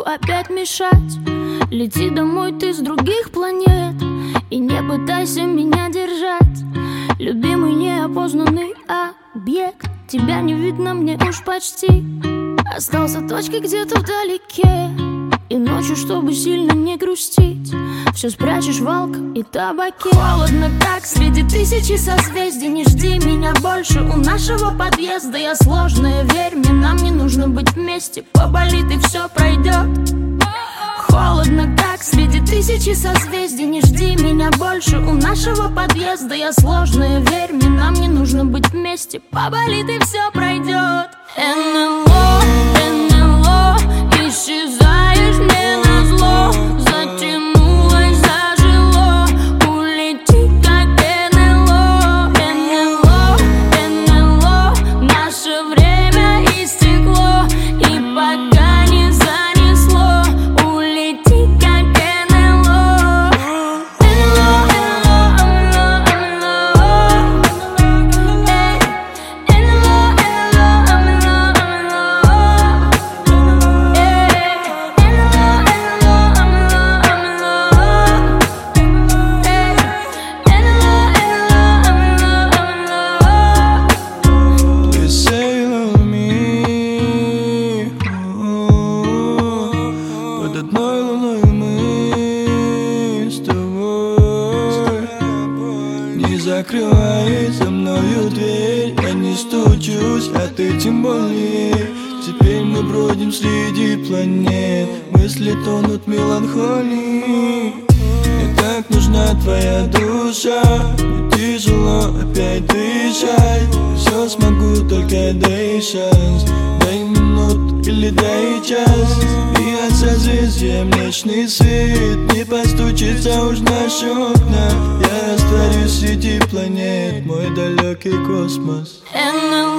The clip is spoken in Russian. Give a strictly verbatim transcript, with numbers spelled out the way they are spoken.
опять мешать. Лети домой ты с других планет и не пытайся меня держать. Любимый неопознанный объект, тебя не видно мне уж почти. Остался точкой где-то вдалеке, и ночью, чтобы сильно не грустить, все спрячешь в алкоголе и табаке. Холодно так среди тысячи созвездий. Не жди меня больше у нашего подъезда. Я сложная, верь мне, нам не нужно быть вместе. Поболит и все пройдет. Холодно так среди тысячи созвездий. Не жди меня больше у нашего подъезда. Я сложная, верь мне, нам не нужно быть вместе. Поболит и все пройдет. эн эл о, эн эл о, исчезаешь мне назло. Затянулось, зажило, улети как эн эл о. эн эл о, эн эл о, наше время истекло, и пока не занесло, улети как эн эл о. эн эл о, эн эл о, эн эл о, эй, эн эл о, эн эл о, эн эл о, эй, эн эл о, эн эл о, Please sail me. Под одной луной мы с тобой. Не закрывай за мною дверь. Я не стучусь, а ты тем более. Теперь мы бродим среди планет. Мысли тонут в меланхолии. Мне так нужна твоя душа. Мне тяжело опять дышать. Все смогу, только дай шанс. Дай минут или дай час. И от созвездия млечный свет не постучится уж в наши окна. Я растворюсь среди планет, мой далекий космос. эн эл